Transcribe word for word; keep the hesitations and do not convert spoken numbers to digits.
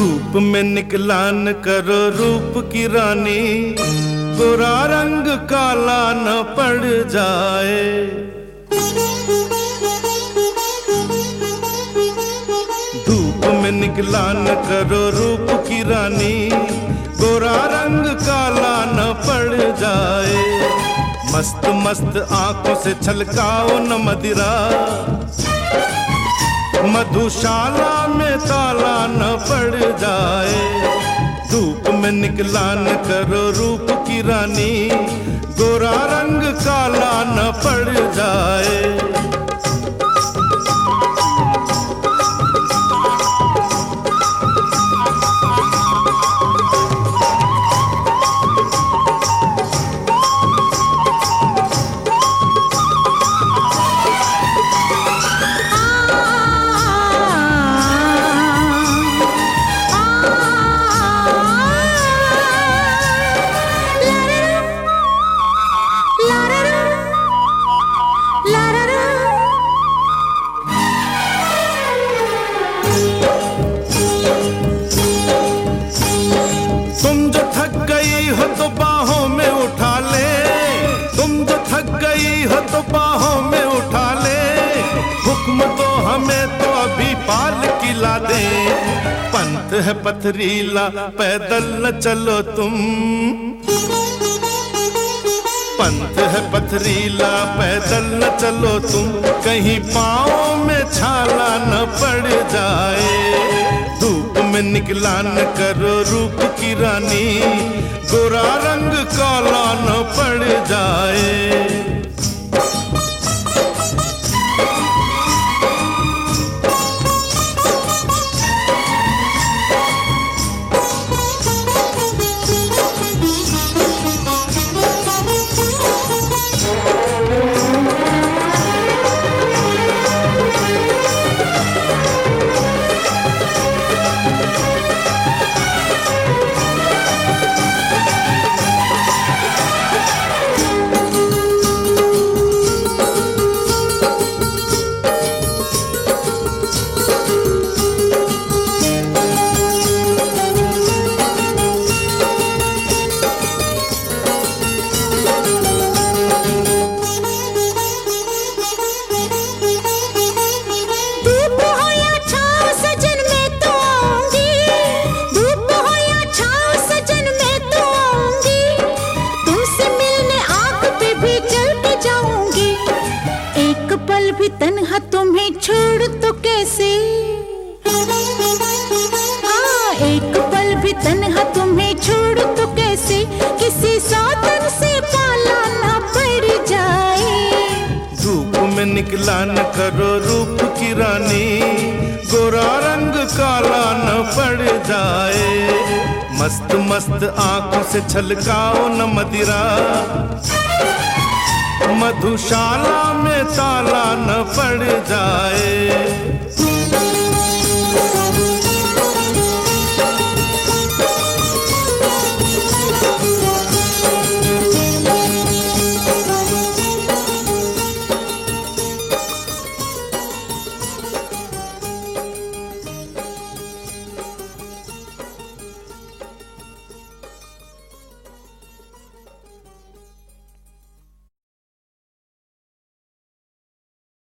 धूप में निकला न करो रूप की रानी, गोरा रंग काला न पड़ जाए। धूप में निकला न करो रूप की रानी, गोरा रंग काला न पड़ जाए। मस्त मस्त आंखों से छलकाओ न मदिरा, मधुशाला में ताला न पड़ जाए। धूप में निकला न करो रूप की रानी, गोरा रंग काला न पड़ जाए। तुम जो थक गई हो तो बाहों में उठा ले, तुम जो थक गई हो तो बाहों में उठा ले। हुक्म दो हमें तो अभी पाल किला दे। पंथ है पथरीला पैदल न चलो तुम, पंथ है पथरीला पैदल न चलो तुम, कहीं पाँव में छाला न पड़ जाए। धूप में निकला न करो रूप की रानी, गोरा रंग काला न पड़ जाए। तन्हा तुम्हें छोड़ तो कैसे, हाँ एक पल भी तन्हा तुम्हें छोड़ तो कैसे, किसी साधन से पाला ना पड़ जाए। धूप में निकला न करो रूप की रानी, गोरा रंग काला न पड़ जाए। मस्त मस्त आंखों से छलकाओ न मदिरा, मधुशाला में ताला न पड़ जाए।